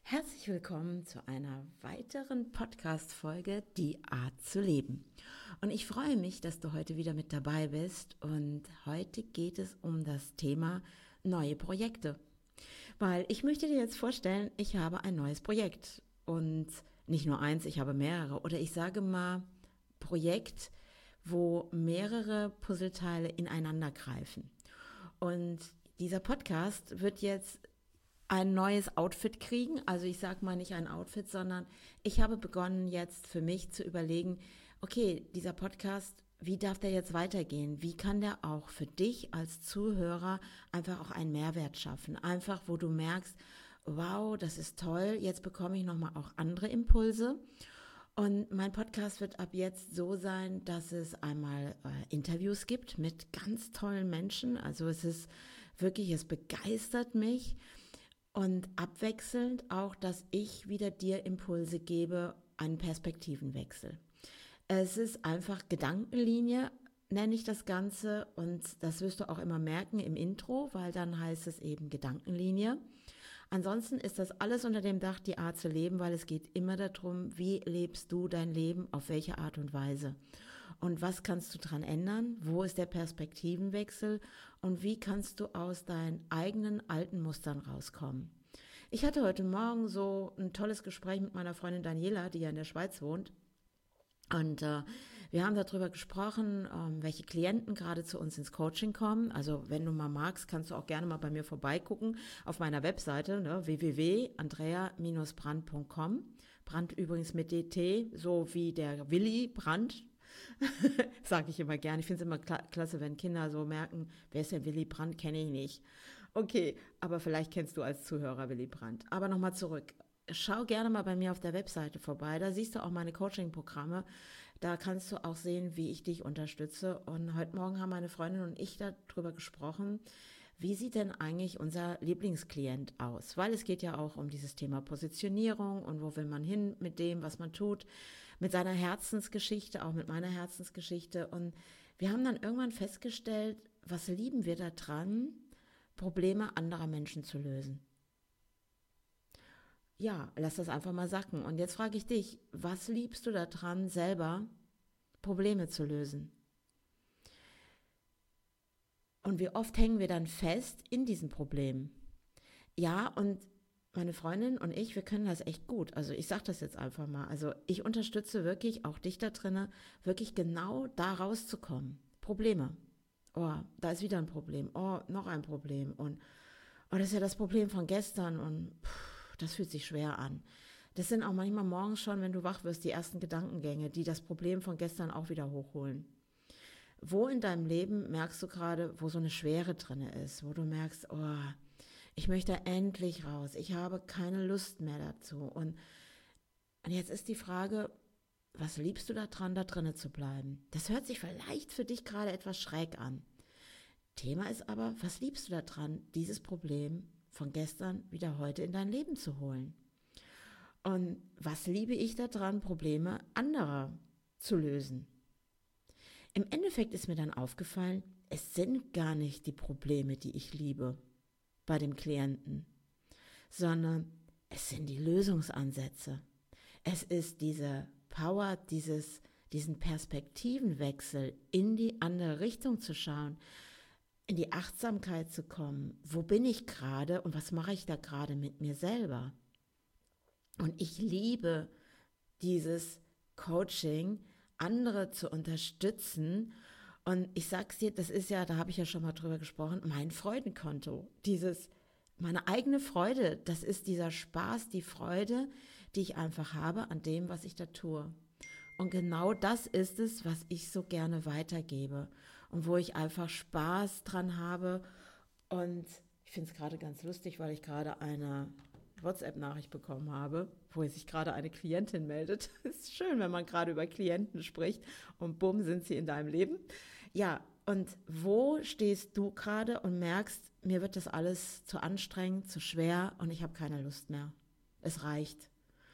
Herzlich willkommen zu einer weiteren Podcast-Folge Die Art zu leben. Und ich freue mich, dass du heute wieder mit dabei bist. Und heute geht es um das Thema neue Projekte. Weil ich möchte dir jetzt vorstellen, ich habe ein neues Projekt. Und nicht nur eins, ich habe mehrere. Oder ich sage mal Projekt, wo mehrere Puzzleteile ineinander greifen. Und dieser Podcast wird jetzt ein neues Outfit kriegen. Also ich sage mal nicht ein Outfit, sondern ich habe begonnen jetzt für mich zu überlegen, okay, dieser Podcast, wie darf der jetzt weitergehen? Wie kann der auch für dich als Zuhörer einfach auch einen Mehrwert schaffen? Einfach, wo du merkst, wow, das ist toll, jetzt bekomme ich nochmal auch andere Impulse. Und mein Podcast wird ab jetzt so sein, dass es einmal Interviews gibt mit ganz tollen Menschen. Also es ist wirklich, es begeistert mich. Und abwechselnd auch, dass ich wieder dir Impulse gebe, einen Perspektivenwechsel. Es ist einfach Gedankenlinie, nenne ich das Ganze. Und das wirst du auch immer merken im Intro, weil dann heißt es eben Gedankenlinie. Ansonsten ist das alles unter dem Dach die Art zu leben, weil es geht immer darum, wie lebst du dein Leben, auf welche Art und Weise. Und was kannst du dran ändern? Wo ist der Perspektivenwechsel? Und wie kannst du aus deinen eigenen alten Mustern rauskommen? Ich hatte heute Morgen so ein tolles Gespräch mit meiner Freundin Daniela, die ja in der Schweiz wohnt. Und wir haben darüber gesprochen, welche Klienten gerade zu uns ins Coaching kommen. Also wenn du mal magst, kannst du auch gerne mal bei mir vorbeigucken auf meiner Webseite, ne, www.andrea-brand.com. Brand übrigens mit DT, so wie der Willy Brandt. Sage ich immer gern. Ich finde es immer klasse, wenn Kinder so merken, wer ist denn Willy Brandt, kenne ich nicht. Okay, aber vielleicht kennst du als Zuhörer Willy Brandt. Aber nochmal zurück. Schau gerne mal bei mir auf der Webseite vorbei. Da siehst du auch meine Coaching-Programme. Da kannst du auch sehen, wie ich dich unterstütze. Und heute Morgen haben meine Freundin und ich darüber gesprochen, wie sieht denn eigentlich unser Lieblingsklient aus? Weil es geht ja auch um dieses Thema Positionierung und wo will man hin mit dem, was man tut, mit seiner Herzensgeschichte, auch mit meiner Herzensgeschichte. Und wir haben dann irgendwann festgestellt, was lieben wir daran, Probleme anderer Menschen zu lösen. Ja, lass das einfach mal sacken. Und jetzt frage ich dich, was liebst du daran, selber Probleme zu lösen? Und wie oft hängen wir dann fest in diesen Problemen? Ja, und meine Freundin und ich, wir können das echt gut. Also ich sage das jetzt einfach mal. Also ich unterstütze wirklich auch dich da drinne, wirklich genau da rauszukommen. Probleme. Oh, da ist wieder ein Problem. Oh, noch ein Problem. Und oh, das ist ja das Problem von gestern und das fühlt sich schwer an. Das sind auch manchmal morgens schon, wenn du wach wirst, die ersten Gedankengänge, die das Problem von gestern auch wieder hochholen. Wo in deinem Leben merkst du gerade, wo so eine Schwere drin ist, wo du merkst, oh, ich möchte endlich raus, ich habe keine Lust mehr dazu. Und jetzt ist die Frage, was liebst du daran, da drinnen zu bleiben? Das hört sich vielleicht für dich gerade etwas schräg an. Thema ist aber, was liebst du daran, dieses Problem von gestern wieder heute in dein Leben zu holen? Und was liebe ich daran, Probleme anderer zu lösen? Im Endeffekt ist mir dann aufgefallen, es sind gar nicht die Probleme, die ich liebe bei dem Klienten, sondern es sind die Lösungsansätze. Es ist diese Power, diesen Perspektivenwechsel in die andere Richtung zu schauen, in die Achtsamkeit zu kommen. Wo bin ich gerade und was mache ich da gerade mit mir selber? Und ich liebe dieses Coaching, andere zu unterstützen. Und ich sag's dir, das ist ja, da habe ich ja schon mal drüber gesprochen, mein Freudenkonto. Meine eigene Freude, das ist dieser Spaß, die Freude, die ich einfach habe an dem, was ich da tue. Und genau das ist es, was ich so gerne weitergebe und wo ich einfach Spaß dran habe. Und ich finde es gerade ganz lustig, weil ich gerade eine WhatsApp-Nachricht bekommen habe, wo sich gerade eine Klientin meldet. Es ist schön, wenn man gerade über Klienten spricht und bumm, sind sie in deinem Leben. Ja, und wo stehst du gerade und merkst, mir wird das alles zu anstrengend, zu schwer und ich habe keine Lust mehr. Es reicht.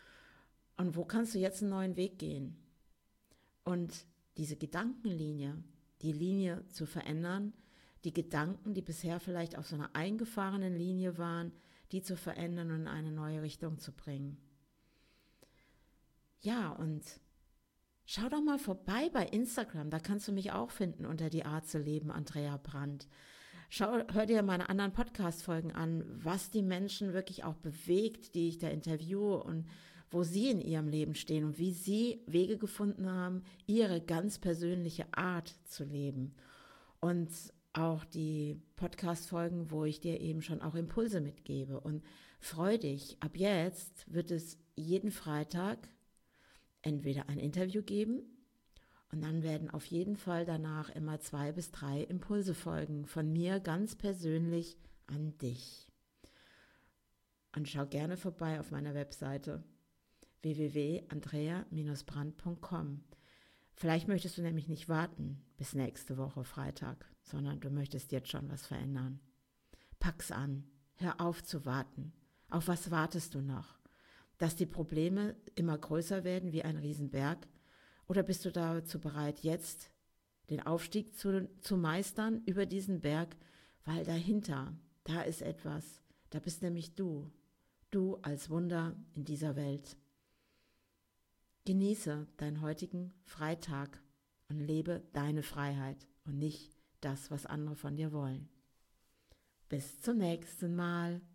Und wo kannst du jetzt einen neuen Weg gehen? Und diese Gedankenlinie, die Linie zu verändern, die Gedanken, die bisher vielleicht auf so einer eingefahrenen Linie waren, die zu verändern und in eine neue Richtung zu bringen. Ja, und schau doch mal vorbei bei Instagram, da kannst du mich auch finden unter die Art zu leben, Andrea Brandt. Hör dir meine anderen Podcast-Folgen an, was die Menschen wirklich auch bewegt, die ich da interviewe und wo sie in ihrem Leben stehen und wie sie Wege gefunden haben, ihre ganz persönliche Art zu leben. Und auch die Podcast-Folgen, wo ich dir eben schon auch Impulse mitgebe. Und freu dich, ab jetzt wird es jeden Freitag entweder ein Interview geben und dann werden auf jeden Fall danach immer 2 bis 3 Impulse folgen von mir ganz persönlich an dich. Und schau gerne vorbei auf meiner Webseite www.andrea-brandt.com. Vielleicht möchtest du nämlich nicht warten bis nächste Woche Freitag, sondern du möchtest jetzt schon was verändern. Pack's an, hör auf zu warten. Auf was wartest du noch? Dass die Probleme immer größer werden wie ein Riesenberg? Oder bist du dazu bereit, jetzt den Aufstieg zu meistern über diesen Berg? Weil dahinter, da ist etwas, da bist nämlich du als Wunder in dieser Welt. Genieße deinen heutigen Freitag und lebe deine Freiheit und nicht das, was andere von dir wollen. Bis zum nächsten Mal.